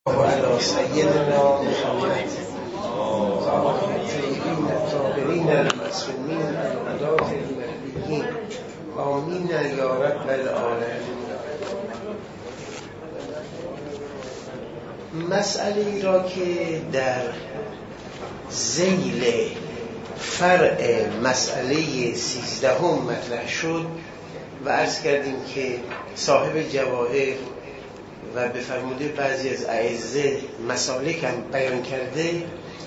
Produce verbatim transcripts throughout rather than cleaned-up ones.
وعلى سيدنا محمد طيبين الطاهرين المعصومين الهداة المهديين آمین یا رب العالمین. مسئله را که در ذیل فرع مسئله سیزدهم مطرح شد و عرض کردیم که صاحب جواهر و به فرموده بعضی از اعزه مسالک هم بیان کرده،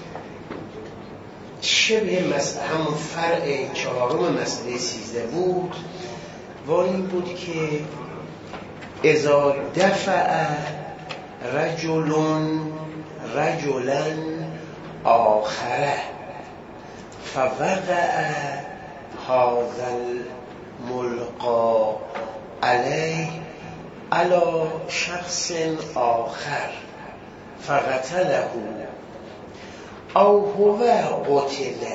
شبه مسئله همون فرع چهارم مسئله سیزده بود و این بود که اذا دفع رجلون رجلن آخره فوقع هذا الملقا علیه علی شخص آخر فقتله او هو قتل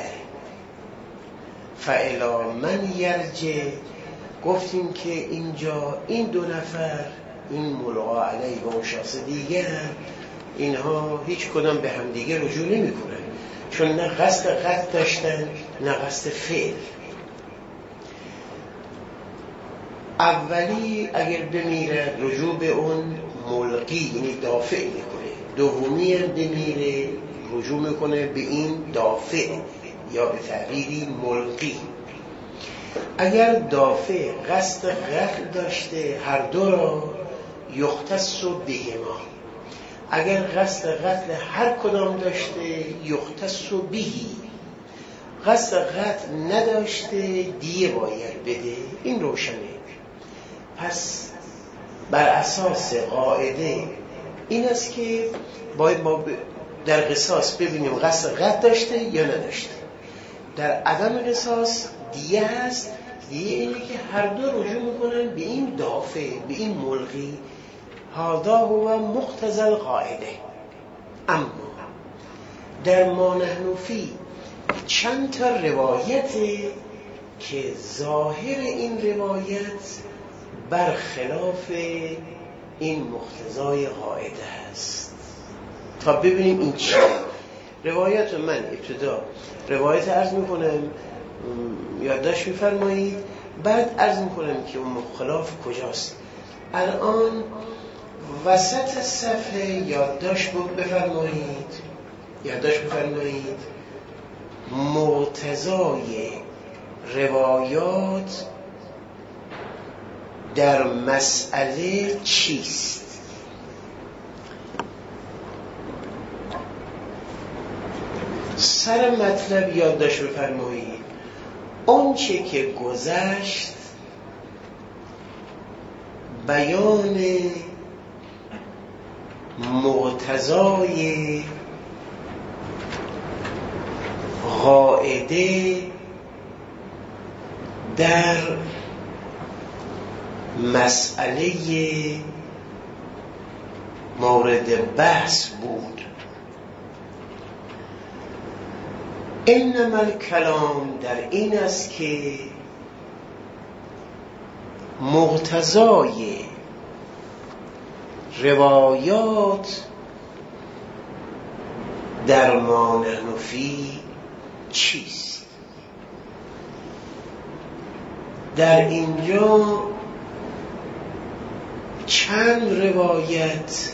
فالی من یرجع. گفتیم که اینجا این دو نفر، این ملقا علیه و اون شخص دیگر، اینها هیچ کدام به هم دیگه رجوع نمی کنن، چون نه قصد قتل داشتن نه قصد فعل. اولی اگر بمیره رجوع به اون ملقی یعنی دافع میکنه، دومی هم بمیره رجوع میکنه به این دافع یا به تعبیری ملقی. اگر دافع قصد قتل داشته هر دو را یختص بهما، اگر قصد قتل هر کدام داشته یختص بهی، قصد قتل نداشته دیه باید بده. این روشنه. پس بر اساس قاعده این است که باید ما در قصاص ببینیم قصد قتل داشته یا نداشته. در عدم قصاص دیه هست، دیه اینه که هر دو رجوع میکنن به این دافع، به این ملقی. هذا هو مقتضی القاعده. اما در ما نحن فی چند تا روایته که ظاهر این روایت برخلاف این مقتضای قاعده هست. تا ببینیم این چیه. روایت من ابتدا روایت عرض میکنم، یادداشت میفرمایید، بعد عرض میکنم که اون مخالف کجاست. الان وسط صفحه یادداشت بفرمایید، یادداشت بفرمایید مقتضای روایات در مسئله چیست؟ سر مطلب یادداشت بفرمایید. اون چه که گذشت بیان مقتضای قاعده در مسئله مورد بحث بود. انما الکلام در این است که مقتضای روایات در ما نحن فی چیست. در اینجا چند روایت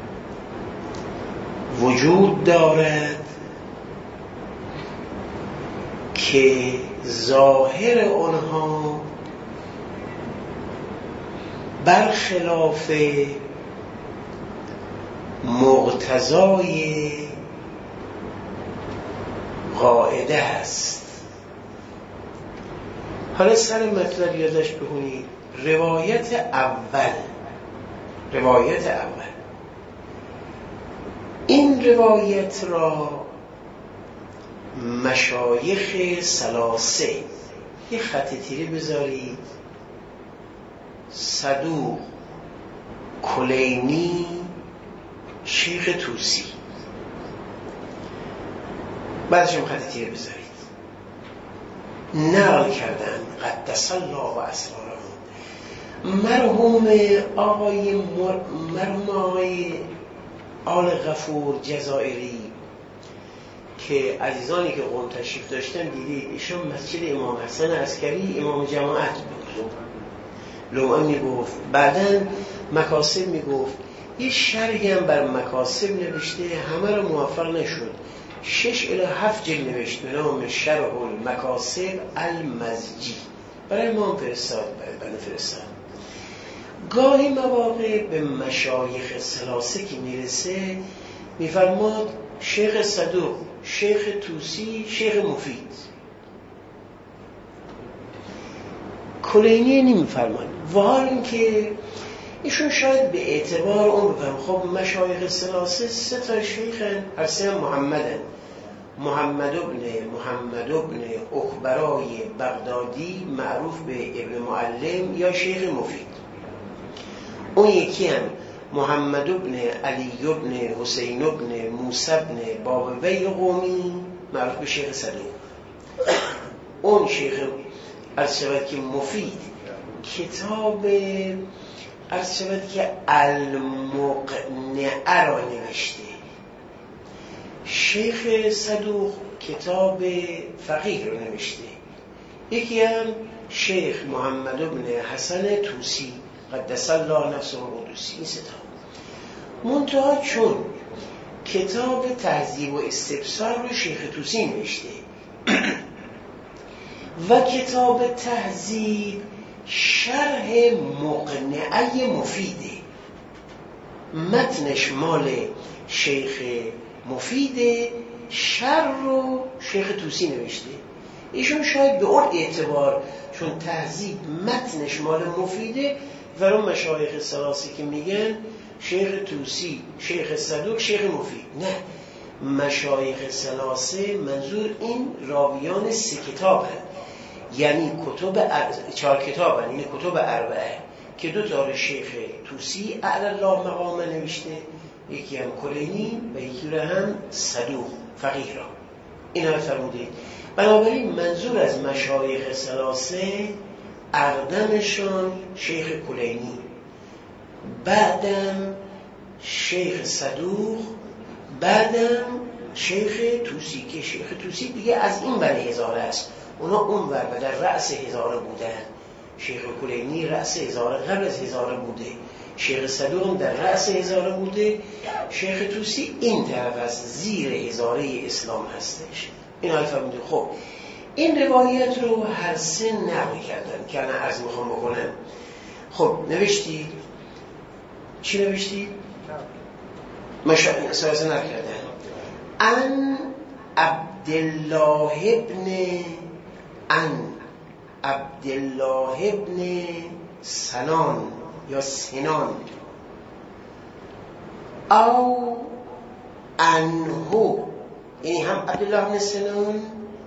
وجود دارد که ظاهر آنها برخلاف مقتضای قاعده است. حالا سر مطلب یادش بخونید. روایت اول، روایت اول این روایت را مشایخ ثلاثه، یه خط تیره بذارید، صدوق، کلینی، شیخ توسی، بعدش هم خط تیره بذارید، نقل کردن قدس الله و اسرارهم مرحوم آقای مر... مرحوم آقای آل غفور جزائری که عزیزانی که قم تشریف داشتن دیدید ایشون مسجد امام حسن عسکری امام جماعت بود. لومعی میگفت بعداً مکاسب میگفت یه شرحی هم بر مکاسب نوشته، همه رو موفق نشد، شش الی هفت جلد نوشت به نام شرح المکاسب المزجی، برای ما هم فرستاد، برای بنده فرستاد. گاهی مواقع به مشایخ ثلاثه که میرسه میفرماد شیخ صدوق، شیخ توسی، شیخ مفید. کلینی نمیفرمان و حال این که ایشون شاید به اعتبار اون بفرم خب مشایخ ثلاثه سه تا شیخن، هر سه هم محمدن، محمد ابن محمد ابن اکبرای بغدادی معروف به ابن معلم یا شیخ مفید، اون یکی هم محمد ابن علی ابن حسین ابن موسی ابن بابوی قومی معروف به شیخ صدوق. اون شیخ عرض شود که مفید کتاب عرض شود که المقنعه را نوشته، شیخ صدوق کتاب فقیه را نوشته، یکی هم شیخ محمد ابن حسن توسی قدس الله نفسه القدوسی. این سه تا منتها چون کتاب تهذیب و استبصار رو شیخ توسی نوشته و کتاب تهذیب شرح مقنعه مفیده، متنش مال شیخ مفیده، شرح رو شیخ توسی نوشته. ایشون شاید به اون اعتبار چون تهذیب متنش مال مفیده و اون مشایخ ثلاثه که میگن شیخ توسی، شیخ صدوق، شیخ مفید، نه، مشایخ ثلاثه منظور این راویان سه کتاب هست، یعنی کتب ار... چهار کتاب هست، یعنی کتب اربعه که دو تا شیخ توسی اعلی الله مقام نوشته، یکی هم کلینی و یکی را هم صدوق فقیه را. اینا رو فرمودید. بنابراین منظور از مشایخ ثلاثه اقدمشان شیخ کلینی، بعدم شیخ صدوق، بعدم شیخ توسی که شیخ توسی دیگه از این بر هزاره است، اونا اون ور و در رأس هزاره بودن. شیخ کلینی رأس هزاره قبل از هزاره بوده، شیخ صدوق در رأس هزاره بوده، شیخ توسی این طرف از زیر هزاره اسلام هستش. این حال فرمودید. خب این روایت رو هر سه نقل کردن که انا عرض میخوام بکنم. خب نوشتید چی نوشتید؟ مشاهده اساسا نقل کردن ان عبدالله ابن ان عبدالله ابن سنان یا سنان او انهو، یعنی هم عبدالله ابن سنان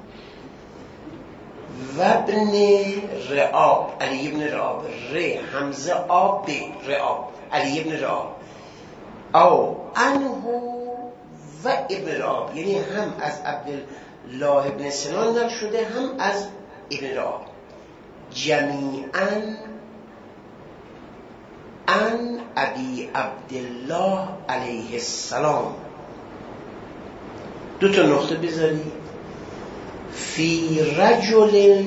و ابن رعاب، علی ابن رعاب، ر حمزه آب رعاب، علی ابن رعاب، او انهو و ابن رعاب، یعنی هم از عبدالله ابن سنان نقل شده هم از ابن رعاب، جمیعاً ان ابی عبدالله علیه السلام. دو تا نقطه بذاری. فی رجل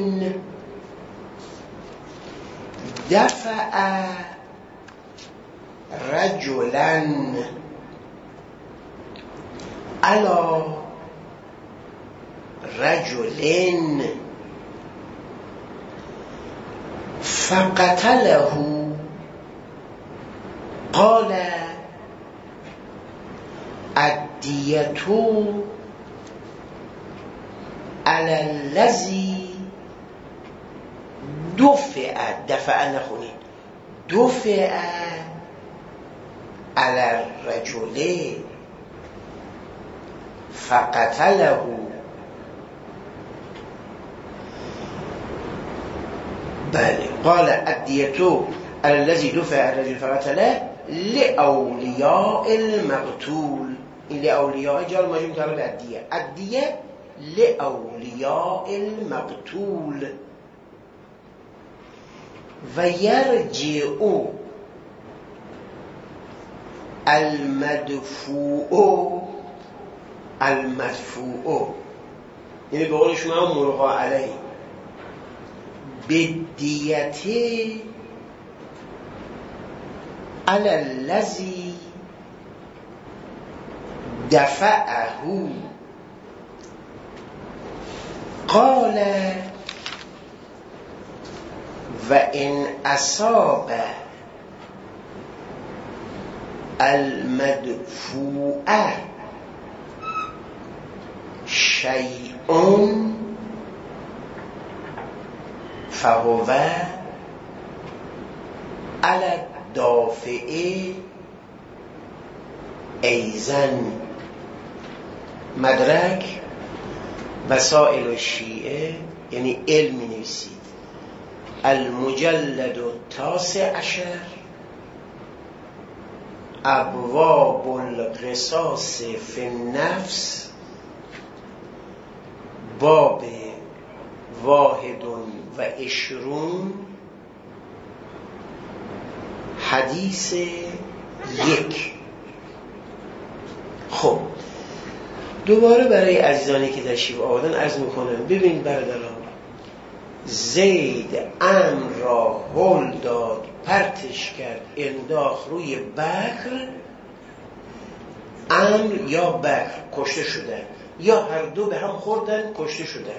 دفع رجلا علی رجل فقتله قال الدیة علی الذی دفع، دفع نخونید، دفع علی الرجل فقتله. بله، قال الدیة علی الذی دفع علی الرجل فقتله لاولیاء المقتول. این لاولیاء جار ماجم تعالی به الدیه، الدیه لاولیاء المقتول و یرجع المدفوع المدفوع یعنی به قول شما ملقا علیه بدیته علی الذی دفعه قال و ان اصاب المدفوع شیء فهو علی الدافع ایزن. مدرک وسائل الشیعه یعنی علم می نویسید المجلد التاسع عشر ابواب القصاص فی النفس باب واحد و عشرون حدیث یک. خب دوباره برای عزیزانی که تشریف آوردن عرض میکنم ببین برادران، زید امر را هل داد، پرتش کرد، انداخت روی بکر. امر یا بکر کشته شدن یا هر دو به هم خوردن کشته شدن.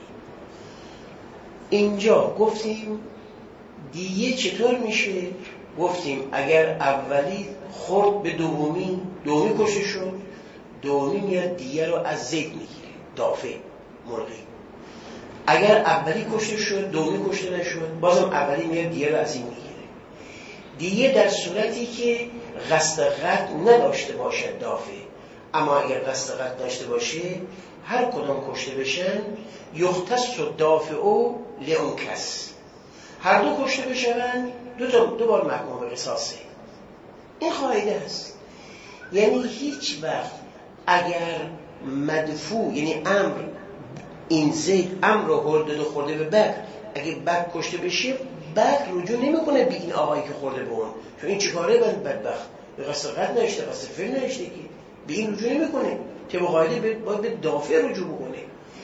اینجا گفتیم دیگه چطور میشه؟ گفتیم اگر اولی خورد به دومی، دومی کشته شد، دومی میاد دیگه رو از زید میگیره، دافع مرغی. اگر اولی کشته شد دومی کشته نشد، بازم اولی میاد دیگه رو از این میگیره. دیگه در صورتی که قصد قتل نداشته باشد دافع، اما اگر قصد قتل داشته باشه هر کدام کشته بشن یختص دافع او لئون کس، هر دو کشته بشن دو تا دو بار محکوم به قصاصه. این قاعده است. یعنی هیچ وقت اگر مدفوع یعنی امر این زید امر رو خورده و خورده به بکر، اگه بکر کشته بشه بکر رجوع نمیکنه به این آقایی که خورده به اون، چون این چیکاره بند بدبخت به قصد قتل نشته، قصد فعل نشته، که به این رجوع نمیکنه، که به قاعده باید به دافع رجوع بکنه.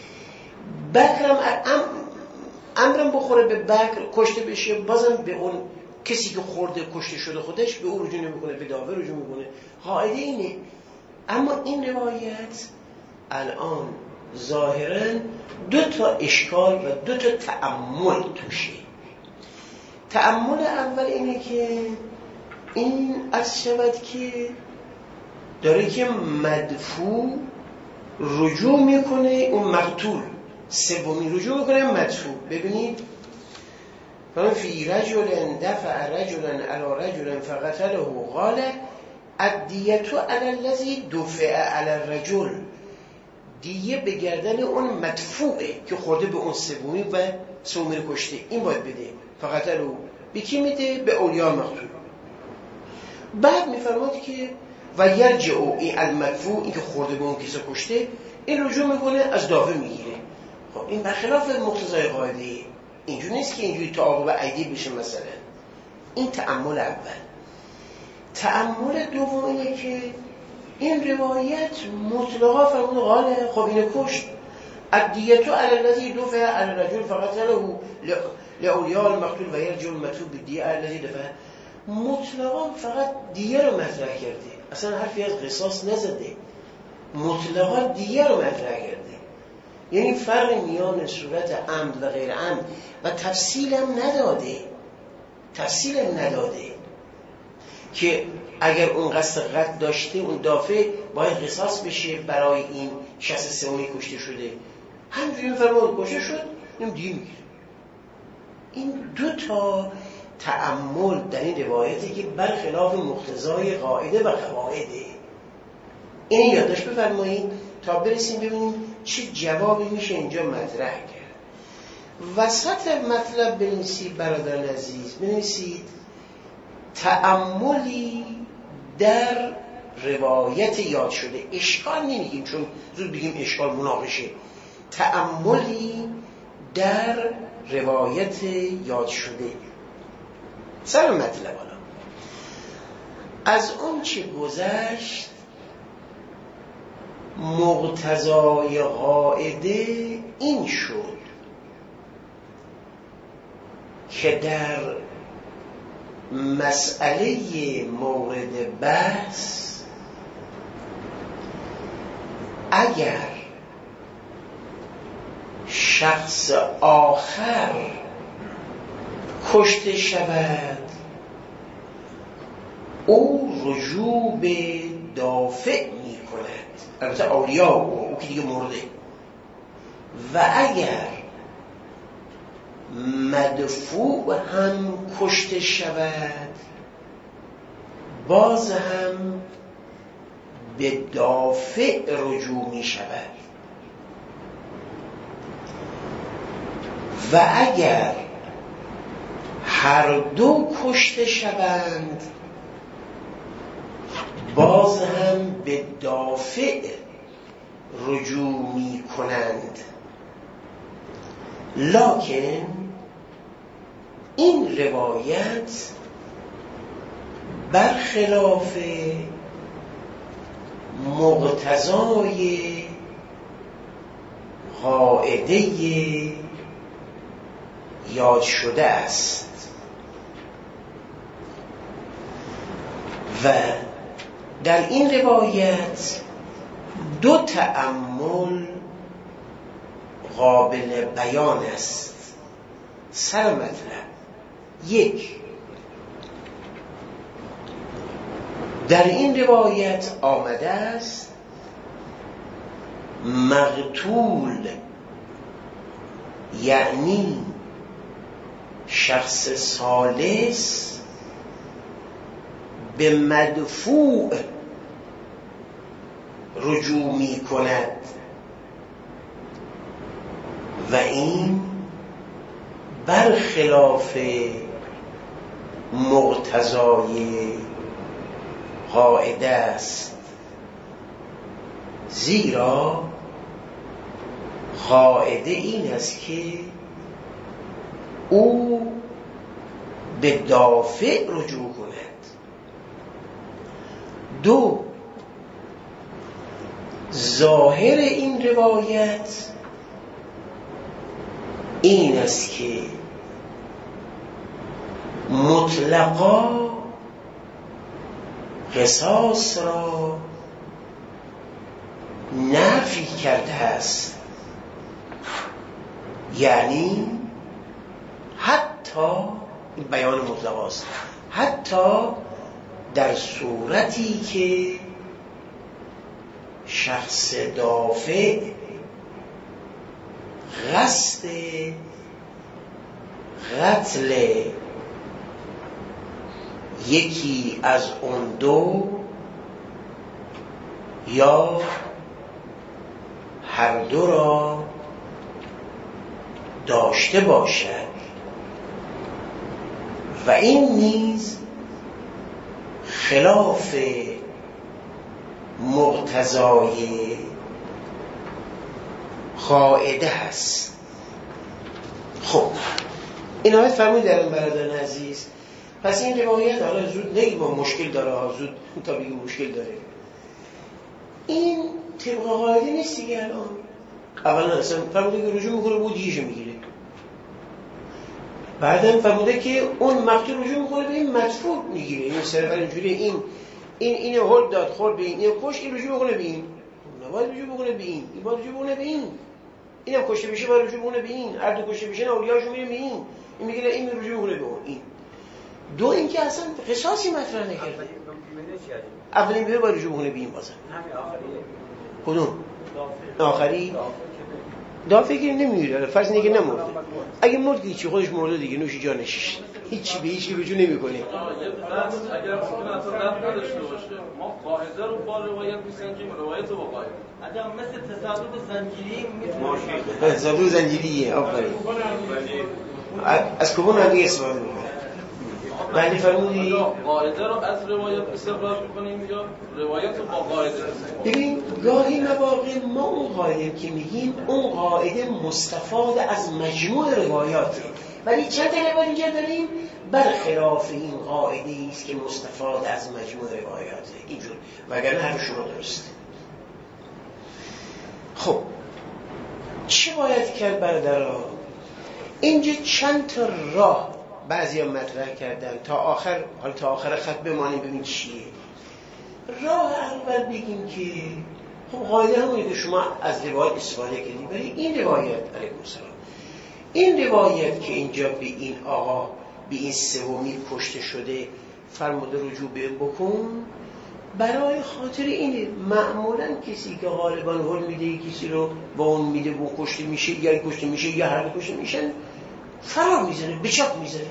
بکرم ام امرم بخوره به بکر کشته بشه، بازم به اون کسی که خورده کشته شده خودش به اون رجوع نمیکنه، به دافع رجوع میکنه. قاعده اینه. اما این روایت الان ظاهراً دو تا اشکال و دو تا تأمل توشه. تأمل اول اینه که این از شود که داره که مدفوع رجوع میکنه اون مقتول، سومی رجوع میکنه مدفوع. ببینید فرمان فی رجل دفع رجلا علی رجل فقتله قال الدیة علی الذی دفع علی الرجل، دیه به گردن اون مدفوعه که خورده به اون سومی و سومی رو کشته، این باید بده. فقتله به کی میده؟ به اولیاء مقتول. بعد میفرماد که و یرجع این المدفوع، این که خورده به اون کسی کشته، این رجوع میکنه از دافع میگیره. خب این برخلاف مقتضای قاعده، اینجوری نیست که اینجوری تعاقب عیدی بشه. مثلا این تأمل اول. تأمل دوم اینه که این روایت مطلقا فرمود قاله خب اینو کشت، الدیة علی الذی دفع علی الرجل فقتله لاولیاء المقتول و یرجع المدفوع بالدیة علی الذی دفع. مطلقا فقط دیه رو مطرح کرده، اصلا حرفی از قصاص نزده، مطلقا دیه رو مطرح کرده. یعنی فرق میان صورت عمد و غیر عمد و تفصیلم نداده، تفصیلم نداده که اگر اون قصد قتل داشته اون دافع باید قصاص بشه برای این شخص سومی کشته شده. همینجوری میفرماد کشته شد اینم دیگه میگیره. این دو تا تأمل در این روایتی که برخلاف مقتضای قاعده و قواعده. این یادداشت بفرمایید تا برسیم ببینیم چه جوابی میشه اینجا مطرح کرد. وسط مطلب بنویسید برادران عزیز، بنویسید تأملی در روایت یاد شده. اشکال نمیگیم چون زود بگیم اشکال مناقشه. تأملی در روایت یاد شده. سر مطلب حالا از اون چه گذشت مقتضای قاعده این شد که در مسئله مورد بحث اگر شخص آخر کشته شود او رجوع به دافع می کند، البته اولیا او, او که دیگه مرده. و اگر مدفوع هم کشته شود باز هم به دافع رجوع می شود. و اگر هر دو کشته شوند باز هم به دافع رجوع می کنند. لکن این روایت برخلاف مقتضای قاعده یاد شده است و در این روایت دو تأمل قابل بیان است. سر مطلب: یک، در این روایت آمده است مقتول یعنی شخص ثالث به مدفوع رجوع می کند و این برخلاف مقتضای قاعده است، زیرا قاعده این است که او به دافع رجوع کند. دو، ظاهر این روایت این است که مطلقا قصاص را نفی کرده است، یعنی حتی این بیان مطلقا است، حتی در صورتی که شخص دافع قصد قتل یکی از اون دو یا هر دو را داشته باشد و این نیز خلاف مقتضای قاعده هست. خب این آیت فرمود در این برادران عزیز. پس این روایت حالا زود نگیم با مشکل داره ها، زود تا بگیم مشکل داره، این طبق قاعده نیست دیگه. الان اولا اصلا فرموده که رجوع میکنه بود دیگه میگیره، بعدم فرموده که اون مقتول رجوع میکنه به این مدفوع میگیره. این سرور اینجوری این این اینو هول داد خورد به این، اینو کش، این رجوع میکنه به این، نباید رجوع میکنه به این، این باید رجوع میکنه به این، اینم کشته بشه باید رجوع میکنه به این، هر دو کشته بشن اولیاشون میره به این، این میگه این رجوع میکنه به اون. این دو اینکه اصلا قصاصی مطرح نکرده. اولین بیمه باید رجوع میکنه به این. بازم کدوم آخری دافعه که نمیره، فرض اینه که نمورده. اگه مرد که چی خودش مرده دیگه، نوش جانش، هیچ به هیچ رجوع نمیکنه. اگر ممکنه اصلا رفت نداشته باشه ما قاعده رو با روایت میسنجیم، روایت رو با قاعده. اگر مثل تصادف زنجیری میتونه تصادف زنجیریه. آفرین. از کدوم هم استفاده میکنه؟ معنی فرمودی قاعده رو از روایت استفاده میکنیم یا روایت رو با قاعده؟ ببین گاهی مواقع ما اون قاعده که میگیم اون قاعده مستفاد از مجموع روایاته، ولی چند تا روایت اینجا داریم برخلاف این قاعده است که مستفاد از مجموع روایاته اینجور، وگرنه حرف شما درسته. خب چه باید کرد برادرها؟ اینجا چند تا راه بعضی ها مطرح کردن تا آخر، حالا تا آخر خط بمانیم ببین چیه. راه اول بگیم که خب قاعده همونه که شما از روایت استفاده کردید، ولی این روایت علیکم السلام، این روایت که اینجا به این آقا به این سومی کشته شده فرموده رجوع به بکن، برای خاطر اینه معمولا کسی که غالبا هول میده کسی رو با اون میده و کشته میشه یا کشته میشه یا هر کشته میشن فرار میزنه، به چاپ میزنه.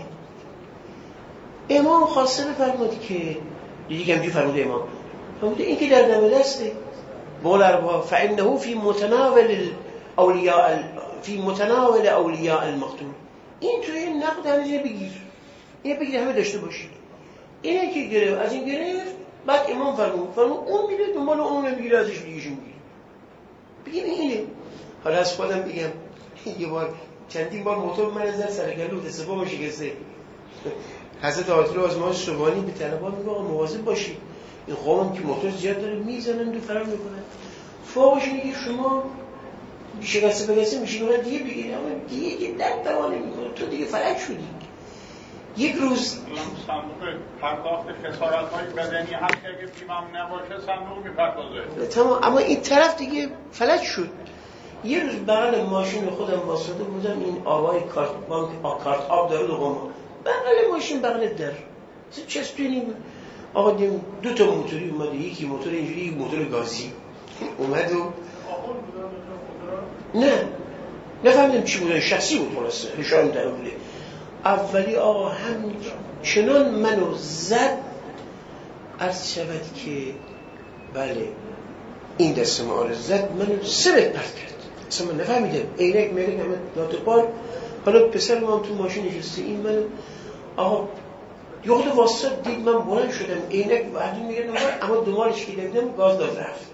امام خاصه فرمود که دیگه همجور فرموده امام فرموده این که در دم دسته بولر فإنه فی متناول اولیاء فی متناول اولیاء المقتول، این توی نقد همینه بگیر، اینه بگیر همه داشته باشید. اینه که گرفت از این گرفت، بعد امام فرمود فرمود اون میره دنبال اون نمیگیره ازش دیگهشون میگیره. بگیم اینه. حالا از خودم بگم یه بار چندین بار موتور من از سر گلو دستبا شکسته، حضرت آیت الله آزمایش صبحانی به طلبات میگه آقا مواظب باشید این قوم که موتور زیاد داره میزنن و فرار میکنن، فوقش اینه که شما شکسته بگسته میشین و دیگه بگیرید، اما دیگه که درد دوانه میکنه تو دیگه فلج شدی. یک روز صندوق پرداخت خسارت‌های بدنی هم که اگه بیمام نباشه صندوق میپردازه تمام، اما این طرف دیگه فلج شد. یه روز بغل ماشین خودم واسطه بودم، این آقای کارت بانک کارت آب داره دوم بغل ماشین بغل در چسبونیم، آقا دیم دو تا موتوری اومده، یکی موتور اینجوری یک موتور گازی اومد و نه نفهمیدم چی بودن، شخصی بود خلاصه نشان در بوده. اولی آقا هم چنان منو زد عرض شود که بله این دست ما رو زد، منو سه متر پرت کرد، اصلا من نفهمیدم عینک میگه همه ناتوپار. حالا پسر ما تو ماشین نشسته، این منو آقا یه خود واسه دید من بلند شدم، عینک بعدی میگه اما دومالش که دیدم گاز داد رفت.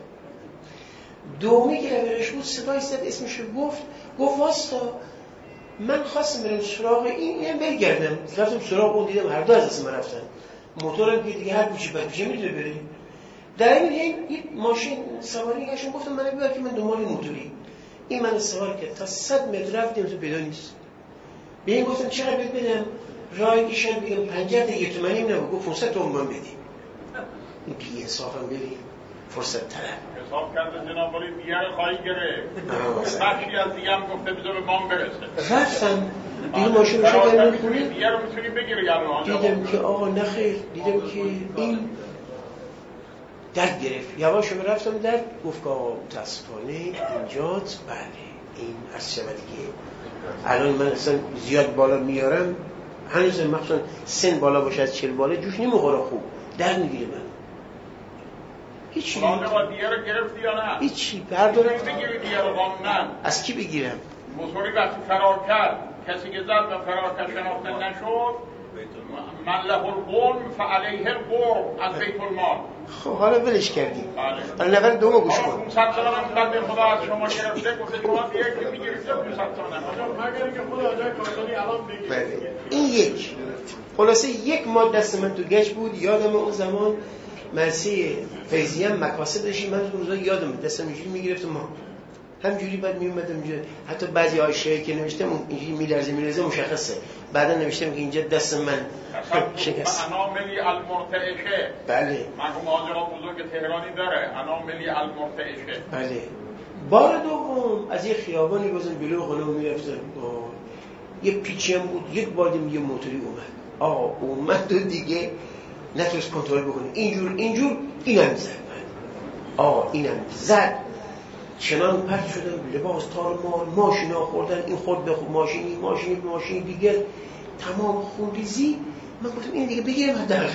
دومی که لبرش بود صدای زد اسمش گفت گفت واستا من خواستم برم سراغ این اینم برگردم، رفتم سراغ اون دیدم هر دو از دست من رفتن، موتورم که دیگه هر کوچه بعد پیشه میتونه بره. در این یک ماشین سواری گشتم، گفتم من ببر که من دنبال موتوری، این من سوار کرد تا صد متر رفتیم تو پیدا نیست. به این گفتم چقدر بهت بدم؟ راه ایشان بگم پنجاه تا یه تومنی نبود، گفت پانصد تومن بدیم. این بی انصافم بری فرصت طلب حساب کرده جناب ولی دیگر خواهی گرفت، بخشی از دیگه هم گفته بذار به مام برسه. رفتم این ماشین رو شکرم خونه، دیگر رو میتونی بگیری دیدم که آقا نخیر، دیدم که این درد گرفت، یواش رو رفتم درد، گفت که آقا متاسفانه اینجاست. بله این از شود که الان من اصلا زیاد بالا میارم، هنوز مخصوصا سن بالا باشه از چل بالا جوش نمیخوره، خوب درد میگیره من. هیچی خانه با دیگه رو گرفتی یا نه؟ هیچی بردارم بگیری دیگه رو نه. از کی بگیرم؟ موتوری وقتی فرار کرد، کسی که زد و فرار کرد شناخته نشد، من له القوم فعلیه القرب از بیت المال. خب حالا ولش کردیم، حالا نفر دومو گوش کن. پانصد تومن هم بعد خدا از شما گرفته، گفته شما دیگه که میگیرید پانصد تومن مگر اینکه خدا آجای کارتانی الان بگیرید. این یک خلاصه یک ماه دست من تو گشت بود. یادم اون زمان مرسی فیضی هم مکاسب داشتیم، من اون روزا یادم دستم اینجوری میگرفتم، ما همجوری بعد میومدم اینجا، حتی بعضی حاشیه‌ای که نوشتم اینجوری میلرزه میلرزه مشخصه، بعدا نوشتم که اینجا دست من شکست. اناملی المرتعشه، بله مرحوم آقا بزرگ تهرانی داره اناملی المرتعشه. بله. بار دوم از یه خیابانی گذاشتم جلوی خونه میرفتم، یه پیچی هم بود، یک بار دیگه یه موتوری اومد، آقا اومد و دیگه نتونست کنترل بکنه، اینجور اینجور اینم زد من، آقا اینم زد، چنان پرت شدم، لباس تار مال، ماشینا خوردن، این خورد به ماشینی ماشینی به ماشینی دیگر، تمام خونریزی. من گفتم این دیگه بگیرم حداقل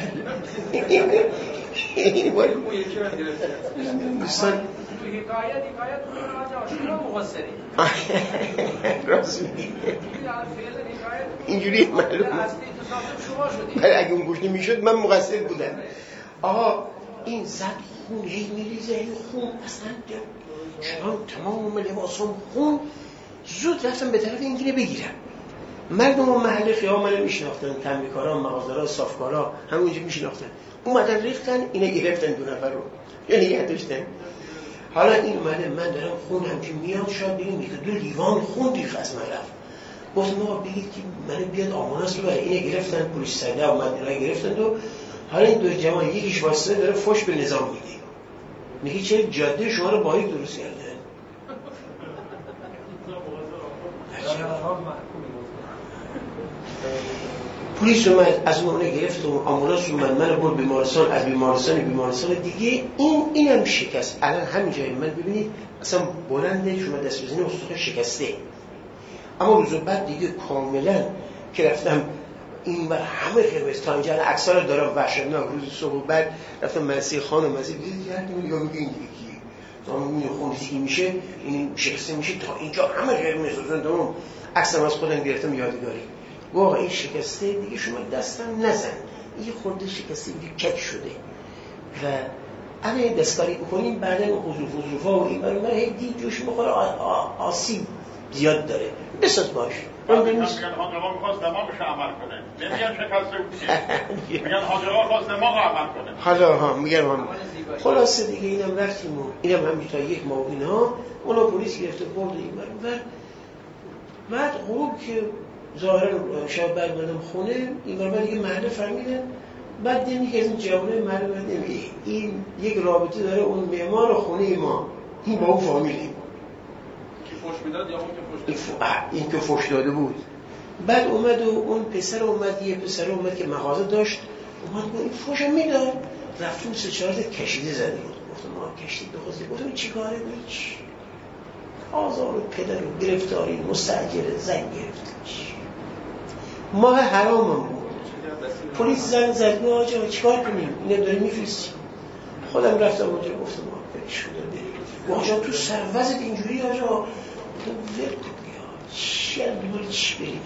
این باید اون یکی من گرفتم دوستان تو حکایت حکایت اون راجع آشنا مقصری راست میگی اینجوری معلوم بله اگه اون گوش نمیشد من مقصر بودم. آقا این زد خون هی میریزه هی خون، اصلا چنان تمام لباسم خون. زود رفتم به طرف اینگیره بگیرم، مردم محل خیام منو میشناختن، تمریکارا، مغازه‌ها، صافکارا همونجا میشناختن. اومدن ریختن، اینا گرفتن دو نفر رو، یعنی نگه داشتن. حالا این اومده، من دارم خونم که میاد، شاید بگیم که دو لیوان خون ریخت از من رفت. گفتم آقا بگید که منو بیاد آمبولانس ببره. اینا گرفتن، پلیس سرده اومد اینا گرفتن. دو حالا این دو جوان یکیش واسه داره فوش به نظام میده، میگه چه جاده شما رو باریک درست کردن. پلیس اومد از اون گرفت و آمبولانس اومد منو برد بیمارستان، از بیمارستان بیمارستان دیگه. این اینم شکست. الان همین جای من ببینید اصلا بلنده، شما دست بزنید استخوان شکسته. اما روز بعد دیگه کاملا که رفتم این بر همه قرمز تا اینجا عکس‌ها رو دارم وحشتناک. روز صبح بعد رفتم مسیح خان و مسیح دیدید که هر کی نگاه میگه این دیگه کی تا اون خونریزی میشه، این شکسته میشه تا اینجا همه قرمز شدن. تمام عکسم از خودم گرفتم یادگاری. واقعا این شکسته دیگه شما دستم نزن، این خورده شکسته دیگه کج شده و اگه دستکاری بکنیم بعدن حضور حضورها و این برای من هیدی جوش میخوره، آسیب زیاد داره. بساز باش من میگن حاجقا میخواست دماغش عمل کنه، نمیگن شکسته بودیه، میگن حاجقا خواست دماغ عمل کنه. حالا ها میگن هم خلاصه دیگه اینم رفتیم و اینم همین تا یک ماه اینا اونا پلیس گرفته برده این برای و بعد غروب که ظاهرا شب بعد بدم خونه این برای دیگه محله فهمیدن. بعد دیدیم که از این جوانه محله بدم این یک رابطه داره اون معمار خونه ما، این با اون فامیلی فوش میداد یا اون که فوش داد؟ این که فوش داده بود. بعد اومد و اون پسر اومد، یه پسر اومد که مغازه داشت، اومد گفت این فوش میداد. رفتیم سه چهار تا کشیده زدیم. گفتم ما کشید بخواستی. گفتم چیکاره هیچ آزار و پدر و گرفتاری مستاجر زنگ گرفتش. ماه حرامم بود. پلیس زنگ زد آجا چیکار کنیم؟ اینا داره میفرستیم. خودم رفتم اونجا گفتم ما برش شده بریم. آجا تو سروزت اینجوری آجا تو ورد بیا چی هم دوباره چی بریم.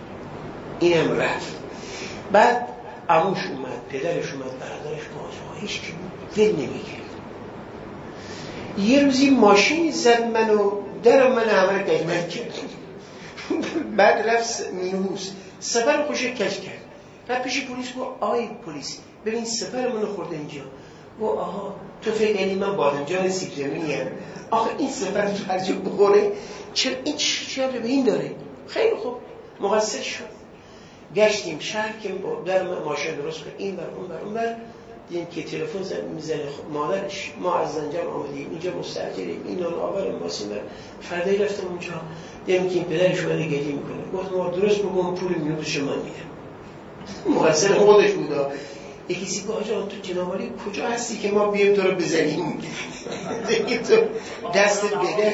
اینم رفت. بعد عموش اومد، پدرش اومد، برادرش آجا هیچ که ول نمیگرد. یه روزی ماشین زد منو، درم من همه کجمت کرد. بعد رفت مینوس سفر خوشه کج کرد. بعد پیش پلیس گفت آی پلیس ببین سفر منو خورده اینجا. گفت آها تو فکر کنی من بادمجان سیب زمینیم؟ آخه این سفر تو هر جا بخوره چرا این چی به این داره؟ خیلی خوب مقصر شد. گشتیم شهر که در ماشین درست کنیم این بر اون بر اون بر دیدیم که تلفن زن میزنه مادرش ما از زنجان آمدیم اینجا مستاجریم این نان آور ماسین بر فردایی رفتم اونجا دیدیم که این پدرش اومده گریه میکنه. گفت ما درست بگم پول مینوسش من میدم. مقصر خودش بودا. یکیسی که آجا تو جنابالی کجا هستی که ما بیایم تو رو بزنیم؟ دیگه تو دست بده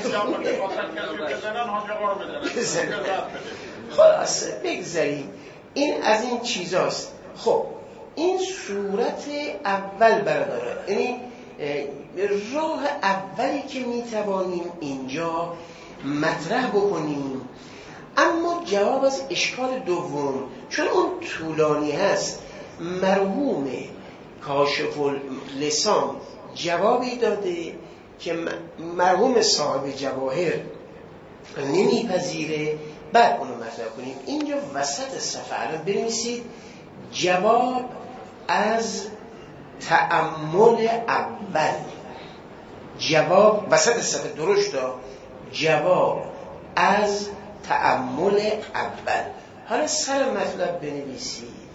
خلاصه بگذاریم. این از این چیزاست. خب این صورت اول براداره، یعنی راه اولی که میتوانیم اینجا مطرح بکنیم. اما جواب از اشکال دوم چون اون طولانی هست، مرحوم کاشف اللسان جوابی داده که مرحوم صاحب جواهر نمیپذیره. بعد اونو مطرح کنیم. اینجا وسط صفحه الان بنویسید جواب از تأمل اول. جواب وسط صفحه درشت دار جواب از تأمل اول. حالا سر مطلب بنویسید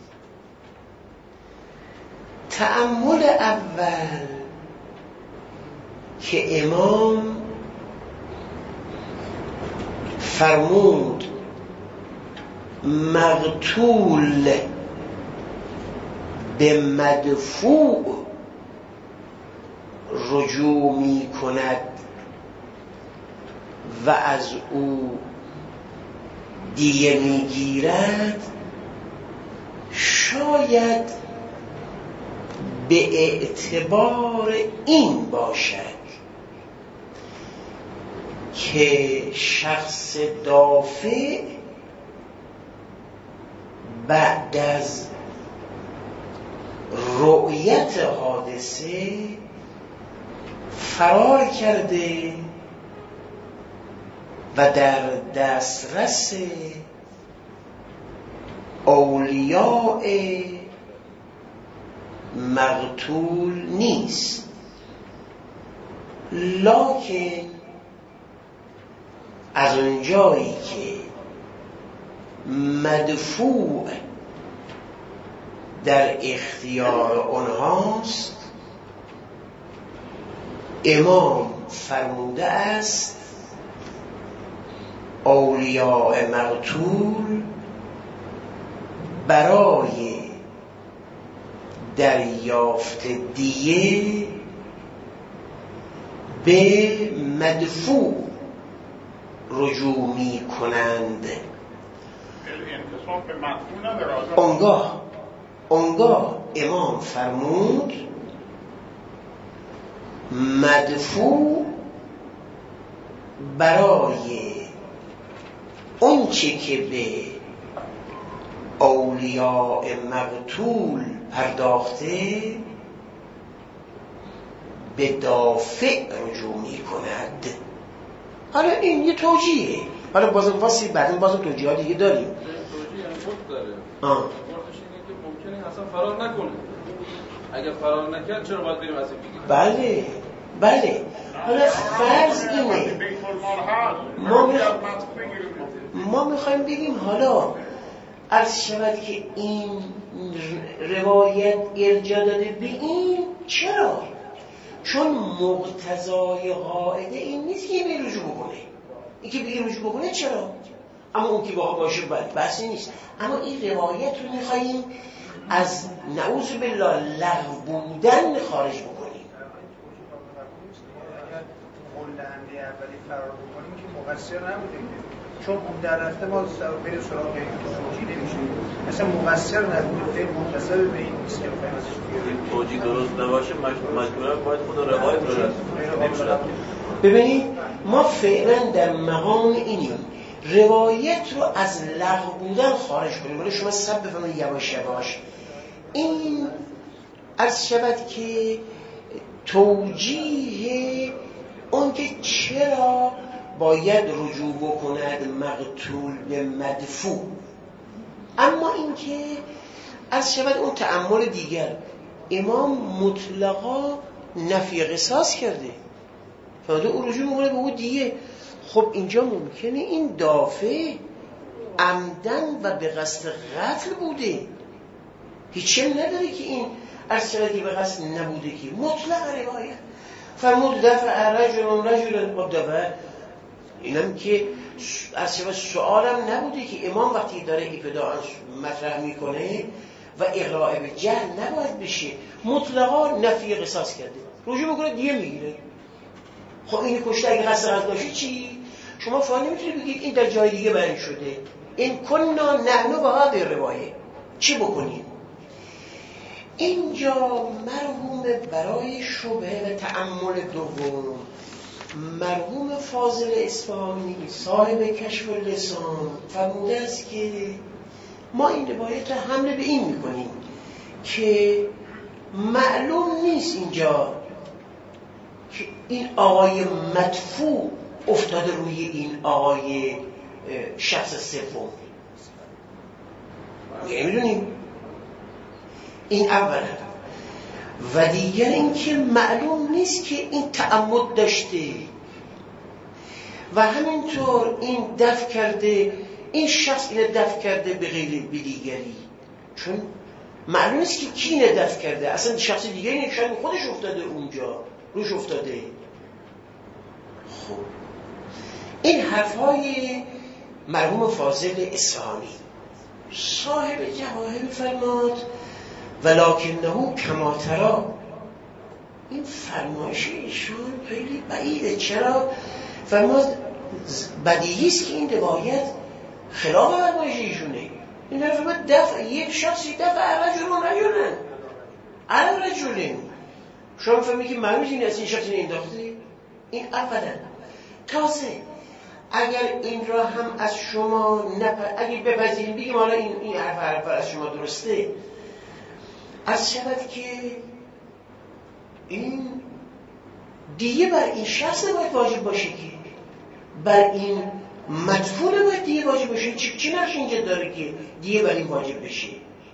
تأمل اول که امام فرمود مقتول به مدفوع رجوع می کند و از او دیه می گیرد، شاید به اعتبار این باشد که شخص دافع بعد از رؤیت حادثه فرار کرده و در دسترس اولیاء مقتول نیست، لکن از اونجایی که مدفوع در اختیار اونهاست، امام فرموده است اولیاء مقتول برای دریافت دیه به مدفوع رجوع می کنند. اونگاه اونگاه امام فرمود مدفوع برای اون چی که به اولیاء مقتول پرداخته به دافع رجوع می کند. حالا این یه توجیهه، حالا بازم واسی بعدین بازم توجیه ها دیگه داریم. توجیه هم بود داره. آه موردش اینه که ممکنه اصلا فرار نکنه. اگر فرار نکرد چرا باید بریم از این بگیریم؟ بله بله. حالا فرض اینه ما میخوایم ما میخوایم بگیم حالا عرض شود که این روایت ارجاع داده به این، چرا؟ چون مقتضای قاعده این نیست که این رجوع بکنه. این که بگیم رجوع بکنه چرا؟ اما اون که باشه بحثی نیست. اما این روایت رو میخواییم از نعوذ بالله لغو بودن خارج بکنیم. مولنده اولی فرار بکنیم که مقصر نبودیم، چون اون در رفته ما بریم سراغ این توجیه نمیشیم. مثلا مقصر نبود، این منتصب به این نیست که بخوایم ازش بیاریم. توجیه درست نباشه مجبوراً باید خود روایت رو رد نمیشه. ببینید ما فعلا در مقام اینیم روایت رو از لغو بودن خارج کنیم. ولی شما سب بفهمید یواش یواش این عرض شود که توجیه اون که چرا باید رجوع بکند مقتول به مدفوع. اما این که عرض شود اون تأمل دیگر امام مطلقا نفی قصاص کرده، فرده او رجوع بکنه به او دیگه. خب اینجا ممکنه این دافع عمدن و به قصد قتل بوده، هیچی نداره که این عرض شود که به قصد نبوده، که مطلق روایت فرمود دفع رجل رجل خب دفع. اینم که عرض شود سوالم نبوده که امام وقتی داره ابتداء مطرح میکنه و اقراء به جهل نباید بشه، مطلقا نفی قصاص کرده، رجوع میکنه دیگه میگیره. خب اینی کشته اگه قصد قتل باشه چی؟ شما فعلا نمیتونید بگید این در جای دیگه بیان شده. این کننا نحن و هذه روایه، چی بکنیم؟ اینجا مرحوم برای شبهه و تأمل دوم مرحوم فاضل اصفهانی صاحب کشف اللسان فرموده است که ما این روایت را حمله به این میکنیم که معلوم نیست اینجا که این آقای مدفوع افتاده روی این آقای شخص سوم. نمیدونیم. این اولا. و دیگر این که معلوم نیست که این تعمد داشته و همینطور این دفع کرده، این شخص اینه دفع کرده به غیر به دیگری، چون معلوم نیست که کی اینه دفع کرده، اصلا شخص دیگری اینه، شاید خودش افتاده اونجا روش افتاده. خب این حرفای مرحوم فاضل اصفهانی. صاحب جواهر فرماد ولکنه کما تری. این فرمایش ایشون خیلی بعیده. چرا؟ فرماد بدیهی است که این روایت خلاف فرمایش ایشونه. این فرماد دفع یک شخصی دفع رجلون رجلن علی رجلین. شما فهمی که معلومه این از این شخصی انداخته. این اولا. تازه اگر این را هم از شما نپ... اگر بپذیریم بگیم حالا این این حرف حرف از شما درسته، از شود که این دیگه بر این شخص نباید واجب باشه که بر این مدفوع نباید دیگه واجب بشه. چی, چی نقش اینجا داره که دیگه برای واجب بشه؟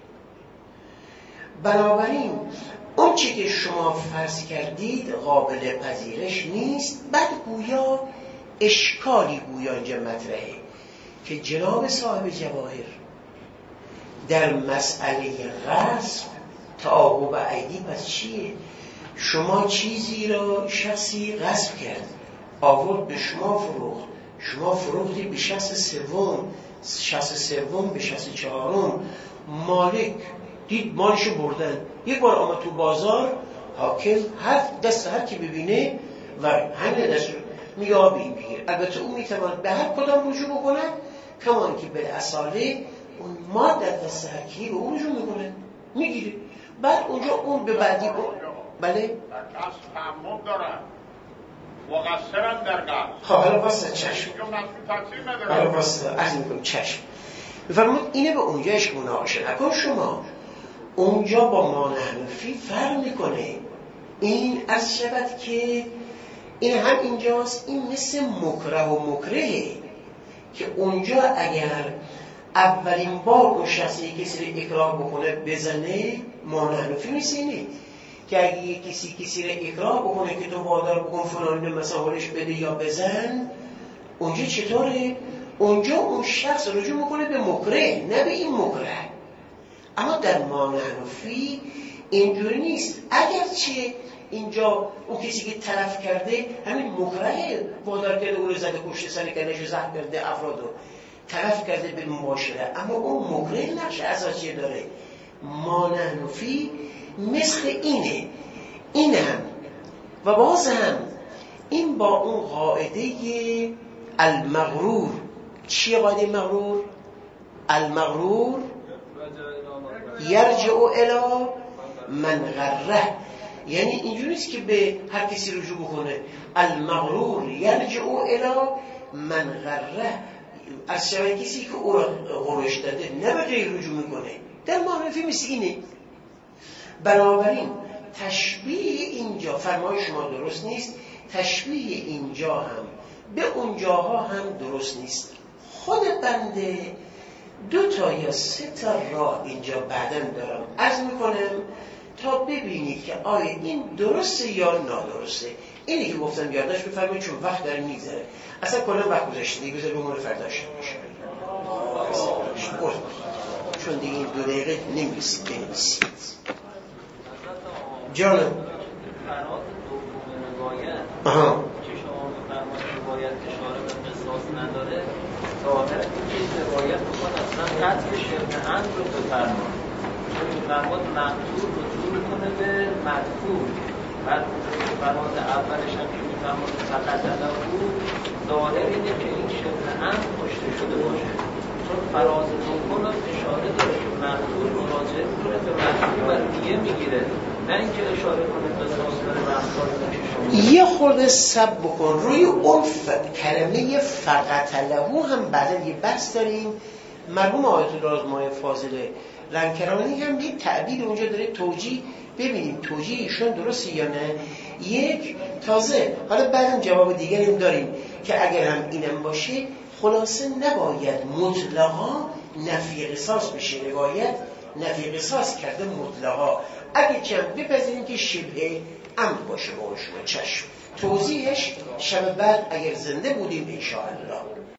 بنابراین اون چی که شما فرض کردید قابل پذیرش نیست. بعد گویا اشکالی گویا اینجا مطرحه که جناب صاحب جواهر در مسئله غصب تعاقب عیدی پس چیه؟ شما چیزی را شخصی غصب کرد، آورد به شما فروخت، شما فروختی به شخص سوم، شخص سوم به شخص چهارم، مالک دید مالشو بردن. یک بار آمد تو بازار، حاکم هر دست هر کی ببینه و همین دست میگه آبی این بگیر. البته اون میتواند به هر کدام رجوع بکند، کمان که به اصاله اون ما در دست هر کی به اون رجوع میکنه، میگیره. بعد اونجا اون به بعدی اون بله در قصد تعمد دارن مقصرن در قصد. خب حالا واسه چشم حالا واسه از میکنم چشم بفرمود اینه به اونجاش مناقشه نکن. شما اونجا با ما نحنفی فرق میکنه. این از شبت که این هم اینجاست، این مثل مکره و مکرهه که اونجا اگر اولین بار اون شخصی کسی رو اکراه بکنه بزنه، ما نحنفی مثل اینه که اگه یه کسی کسی رو اکراه بکنه که تو وادار بکن فلانی مثلا حالش بده یا بزن، اونجا چطوره؟ اونجا اون شخص رجوع میکنه به مکره، نه به این مکره. اما در ما نحنفی اینجوری نیست. اگرچه اینجا اون کسی که تلف کرده همین مکره وادار کرده اون رو زده کشته سر کردهش زخم کرده افراد رو تلف کرده به مباشره، اما اون مکره نقش اساسی داره. ما نحنفی مثل اینه. این هم و باز هم این با اون قاعده المغرور. چیه قاعده مغرور؟ المغرور یرجع الی من غره. یعنی اینجوری نیست که به هر کسی رجوع بکنه. المغرور یرجع الی من غره، از شبه کسی که او را غرش داده نه به غیر رجوع میکنه. در معرفی مثل اینه. بنابراین تشبیه اینجا فرمای شما درست نیست، تشبیه اینجا هم به اونجاها هم درست نیست. خود بنده دو تا یا سه تا راه اینجا بعدن دارم عرض میکنم تا ببینید که آیا این درسته یا نادرسته. اینی که گفتم یادداشت بفرمایید چون وقت داره میگذره. اصلا کلا وقت گذاشته دیگه، بذار بمونه فرداش باشه چون دیگه این دو دقیقه نمیرسید بنویسید. جانم فراز دوم روایت آها که شما می‌فرمایید روایت اشاره به قصاص نداره، ظاهر اینکه روایت می‌کنه اصلا قتل شبه عمد رو بفرمایید، چون می‌فرمایید مقتول رجوع می‌کنه به مدفوع. بعد فراز اولش هم که می‌فرمایید فقط علاوه ظاهر اینه که این شبه عمد کشته شده باشه، چون فراز دوم اشاره داره که مقتول مراجعه می‌کنه به مدفوع و دیگه می‌گیره، نه اینکه اشاره کنه قصاص داره رفتار میشه. یه خورده صبر بکن روی اون ف... کلمه فقط لهو هم بعدا یه بحث داریم. مرحوم آیت الله آزمای فاضل لنکرانی هم یه تعبیر اونجا داره توجیه، ببینیم توجیه ایشون درسته یا نه. یک تازه حالا بعدم جواب دیگری هم داریم که اگر هم اینم باشه خلاصه نباید مطلقا نفی قصاص بشه. روایت نفی قصاص کرده مطلقا، اگه چند بپذیریم که شبه عمد باشه با شما چشم. توضیحش شب بعد اگر زنده بودیم انشاءالله.